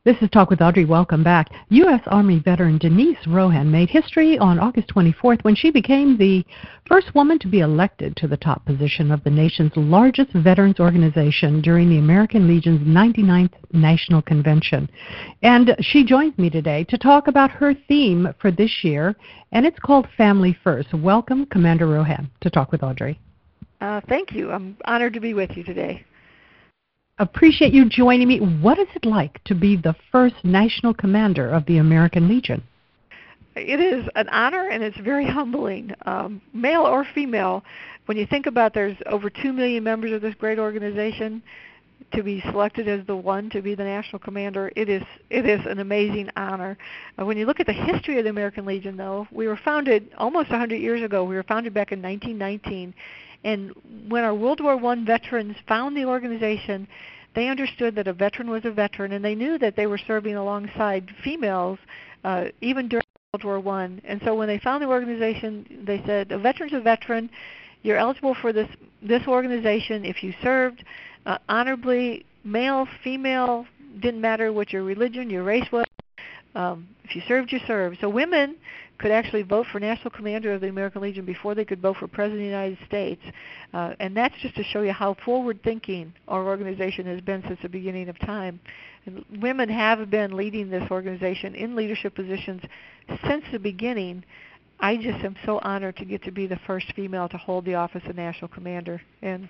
This is Talk with Audrey. Welcome back. U.S. Army veteran Denise Rohan made history on August 24th when she became the first woman to be elected to the top position of the nation's largest veterans organization during the American Legion's 99th National Convention. And she joins me today to talk about her theme for this year, and it's called Family First. Welcome, Commander Rohan, to Talk with Audrey. Thank you. I'm honored to be with you today. Appreciate you joining me. What is it like to be the first national commander of the American Legion? It is an honor, and it's very humbling, male or female. When you think about there's over 2 million members of this great organization, to be selected as the one to be the national commander, it is an amazing honor. When you look at the history of the American Legion, though, we were founded almost 100 years ago. We were founded back in 1919. And when our World War I veterans found the organization, they understood that a veteran was a veteran, and they knew that they were serving alongside females even during World War I. And so when they found the organization, they said, a veteran's a veteran. You're eligible for this organization if you served honorably, male, female, didn't matter what your religion, your race was. If you served, you served. So women could actually vote for National Commander of the American Legion before they could vote for President of the United States. And that's just to show you how forward-thinking our organization has been since the beginning of time. And women have been leading this organization in leadership positions since the beginning. I just am so honored to get to be the first female to hold the office of National Commander. And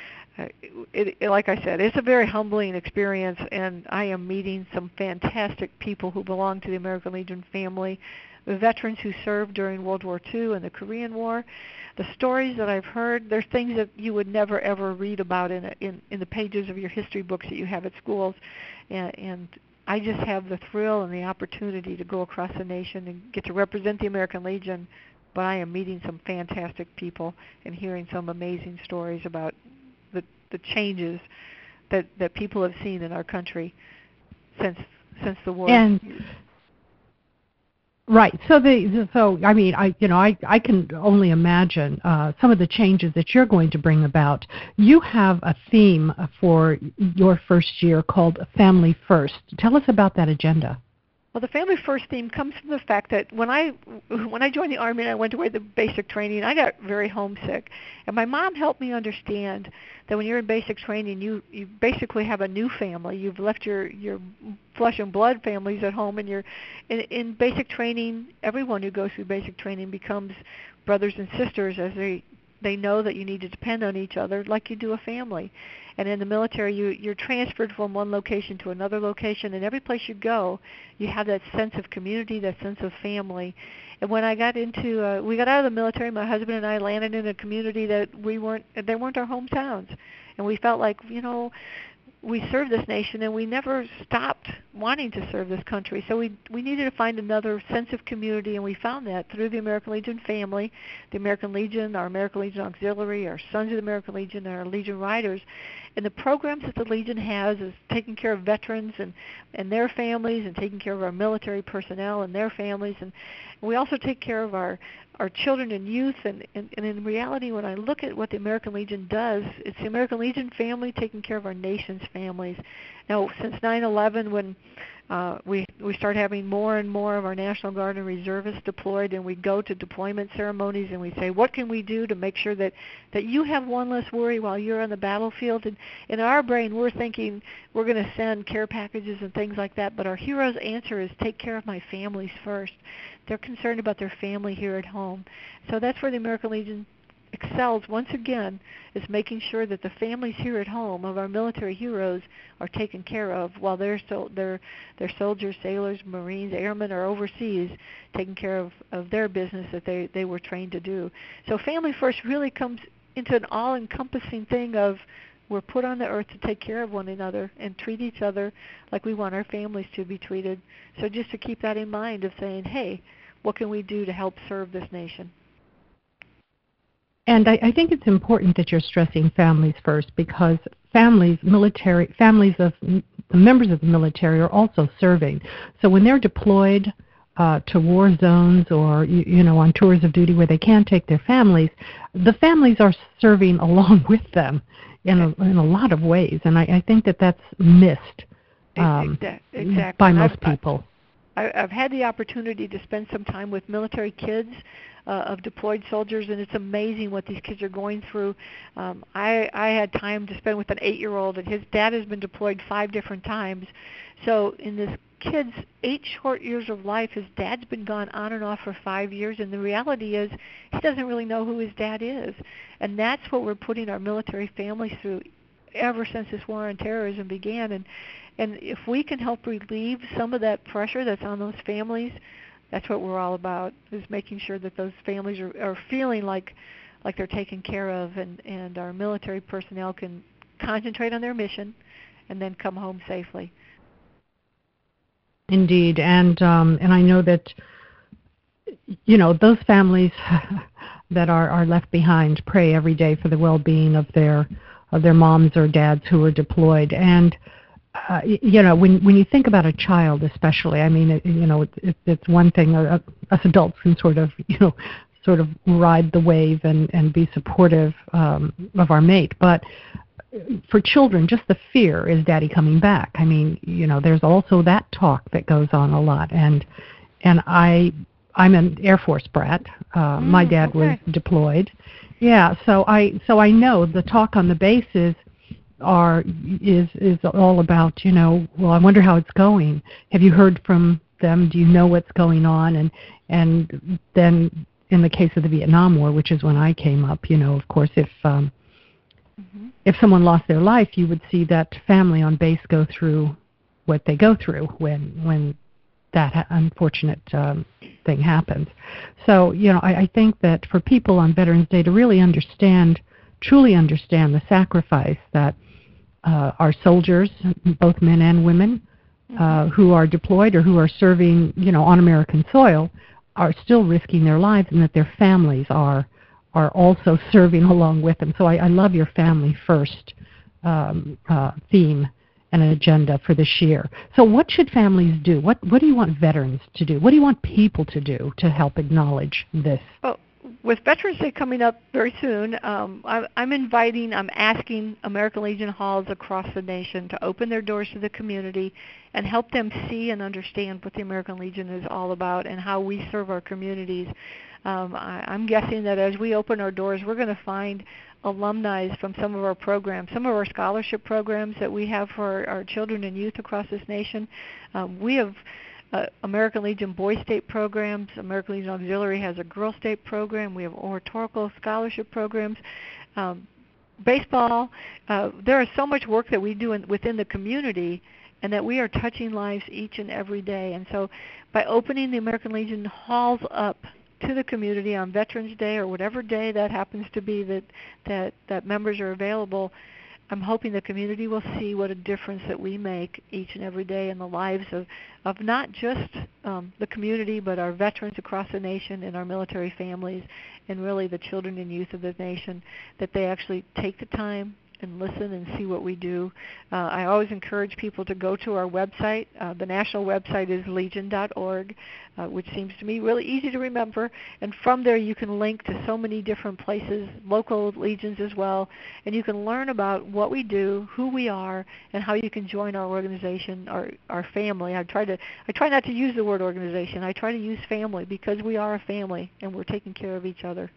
like I said, it's a very humbling experience, and I am meeting some fantastic people who belong to the American Legion family, the veterans who served during World War II and the Korean War. The stories that I've heard, there's things that you would never, ever read about in the pages of your history books that you have at schools. And I just have the thrill and the opportunity to go across the nation and get to represent the American Legion, but I am meeting some fantastic people and hearing some amazing stories about the changes that people have seen in our country since the war. And right. So I mean, I can only imagine some of the changes that you're going to bring about. You have a theme for your first year called Family First. Tell us about that agenda. Well, the Family First theme comes from the fact that when I joined the Army and I went to the basic training, I got very homesick. And my mom helped me understand that when you're in basic training, you basically have a new family. You've left your flesh and blood families at home, and you're in basic training. Everyone who goes through basic training becomes brothers and sisters as they know that you need to depend on each other like you do a family. And in the military, you're transferred from one location to another location, and every place you go, you have that sense of community, that sense of family. And when I got we got out of the military, my husband and I landed in a community that they weren't our hometowns. And we felt like, we served this nation, and we never stopped wanting to serve this country. So we needed to find another sense of community, and we found that through the American Legion family, the American Legion, our American Legion Auxiliary, our Sons of the American Legion, and our Legion Riders. And the programs that the Legion has is taking care of veterans and their families, and taking care of our military personnel and their families. And we also take care of our children and youth, and in reality, when I look at what the American Legion does, it's the American Legion family taking care of our nation's families. Now, since 9/11, when we start having more and more of our National Guard and reservists deployed, and we go to deployment ceremonies and we say, what can we do to make sure that you have one less worry while you're on the battlefield? And in our brain, we're thinking we're going to send care packages and things like that, but our hero's answer is take care of my families first. They're concerned about their family here at home. So that's where the American Legion excels once again, is making sure that the families here at home of our military heroes are taken care of while their soldiers, sailors, Marines, airmen are overseas taking care of their business that they were trained to do. So Family First really comes into an all-encompassing thing of we're put on the earth to take care of one another and treat each other like we want our families to be treated. So just to keep that in mind of saying, hey, what can we do to help serve this nation? And I think it's important that you're stressing families first, because families of members of the military are also serving. So when they're deployed to war zones or on tours of duty where they can't take their families, the families are serving along with them in a lot of ways, and I think that's missed Exactly. by most people. I've had the opportunity to spend some time with military kids of deployed soldiers, and it's amazing what these kids are going through. I had time to spend with an 8-year-old, and his dad has been deployed 5 different times. So in this kid's 8 short years of life, his dad's been gone on and off for 5 years, and the reality is he doesn't really know who his dad is. And that's what we're putting our military families through ever since this war on terrorism began. And if we can help relieve some of that pressure that's on those families, that's what we're all about, is making sure that those families are feeling like they're taken care of, and our military personnel can concentrate on their mission and then come home safely. Indeed, and I know that, those families that are left behind pray every day for the well-being of their moms or dads who are deployed. And when you think about a child, especially, I mean, it's one thing us adults can sort of ride the wave and be supportive of our mate, but for children, just the fear, is Daddy coming back? I mean, there's also that talk that goes on a lot, and I'm an Air Force brat. My dad was deployed. Yeah, so I know the talk on the base is all about, well, I wonder how it's going. Have you heard from them? Do you know what's going on? And then in the case of the Vietnam War, which is when I came up, of course, if someone lost their life, you would see that family on base go through what they go through when that unfortunate thing happens. So, I think that for people on Veterans Day to really truly understand the sacrifice that our soldiers, both men and women, who are deployed or who are serving, on American soil, are still risking their lives, and that their families are also serving along with them. So I love your family first theme and an agenda for this year. So what should families do? What do you want veterans to do? What do you want people to do to help acknowledge this? Well, with Veterans Day coming up very soon, I'm asking American Legion halls across the nation to open their doors to the community and help them see and understand what the American Legion is all about and how we serve our communities. I'm guessing that as we open our doors, we're going to find alumni from some of our programs, some of our scholarship programs that we have for our children and youth across this nation. We have American Legion Boy State programs. American Legion Auxiliary has a Girl State program. We have oratorical scholarship programs. Baseball. There is so much work that we do within the community, and that we are touching lives each and every day. And so by opening the American Legion halls up to the community on Veterans Day or whatever day that happens to be that members are available, I'm hoping the community will see what a difference that we make each and every day in the lives of not just the community, but our veterans across the nation and our military families, and really the children and youth of the nation, that they actually take the time and listen and see what we do. I always encourage people to go to our website. The national website is legion.org, which seems to me really easy to remember. And from there you can link to so many different places, local legions as well, and you can learn about what we do, who we are, and how you can join our organization, our family. I try not to use the word organization. I try to use family, because we are a family and we're taking care of each other.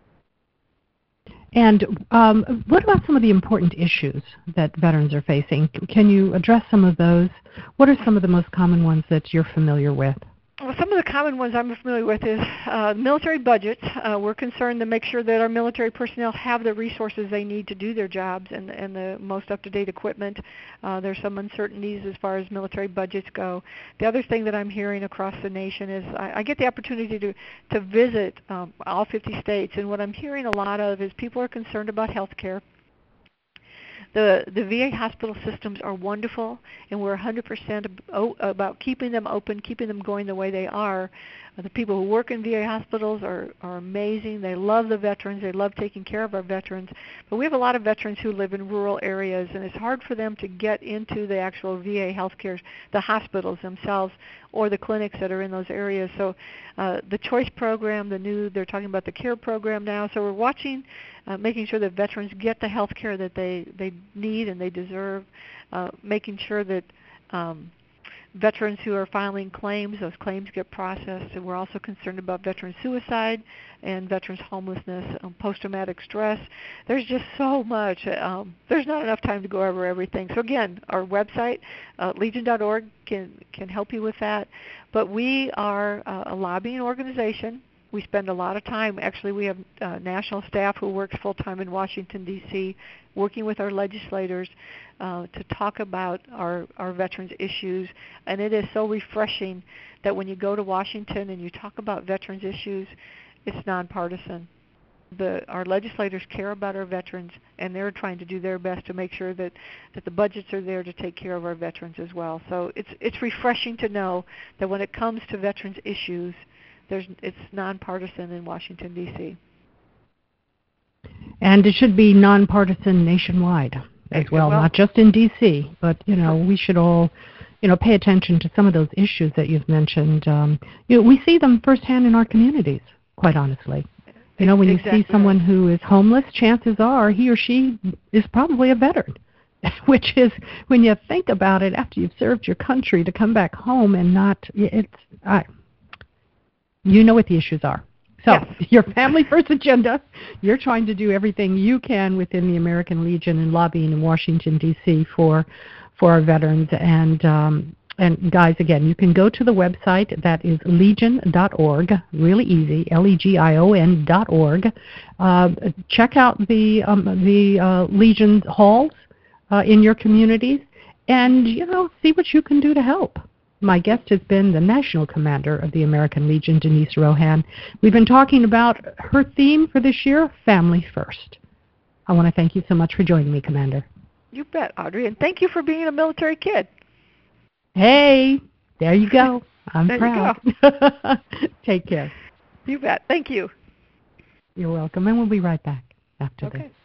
And what about some of the important issues that veterans are facing? Can you address some of those? What are some of the most common ones that you're familiar with? Well, some of the common ones I'm familiar with is military budgets. We're concerned to make sure that our military personnel have the resources they need to do their jobs and the most up-to-date equipment. There's some uncertainties as far as military budgets go. The other thing that I'm hearing across the nation is I get the opportunity to visit all 50 states, and what I'm hearing a lot of is people are concerned about health care. The VA hospital systems are wonderful, and we're 100% about keeping them open, keeping them going the way they are. The people who work in VA hospitals are amazing. They love the veterans. They love taking care of our veterans. But we have a lot of veterans who live in rural areas, and it's hard for them to get into the actual VA healthcare, the hospitals themselves, or the clinics that are in those areas. So the Choice program, they're talking about the CARE program now. So we're watching, making sure that veterans get the health care that they need and they deserve, making sure that veterans who are filing claims. Those claims get processed. And we're also concerned about veteran suicide and veterans homelessness, post-traumatic stress. There's just so much. There's not enough time to go over everything. So again, our website, legion.org, can help you with that. But we are a lobbying organization. We spend a lot of time. Actually, we have national staff who works full-time in Washington, D.C., working with our legislators to talk about our veterans issues. And it is so refreshing that when you go to Washington and you talk about veterans issues, it's nonpartisan. Our legislators care about our veterans, and they're trying to do their best to make sure that the budgets are there to take care of our veterans as well. So it's refreshing to know that when it comes to veterans issues, it's nonpartisan in Washington, D.C. And it should be nonpartisan nationwide as well, not just in D.C., but, we should all, pay attention to some of those issues that you've mentioned. We see them firsthand in our communities, quite honestly. When you see someone who is homeless, chances are he or she is probably a veteran, which is, when you think about it, after you've served your country, to come back home and not, you know what the issues are. So your Family First agenda, you're trying to do everything you can within the American Legion and lobbying in Washington, D.C. for our veterans. And guys, again, you can go to the website. That is legion.org, really easy, legion.org. Check out the Legion halls in your communities and, see what you can do to help. My guest has been the National Commander of the American Legion, Denise Rohan. We've been talking about her theme for this year, Family First. I want to thank you so much for joining me, Commander. You bet, Audrey, and thank you for being a military kid. Hey, there you go. I'm there proud. You go. Take care. You bet. Thank you. You're welcome, and we'll be right back after this.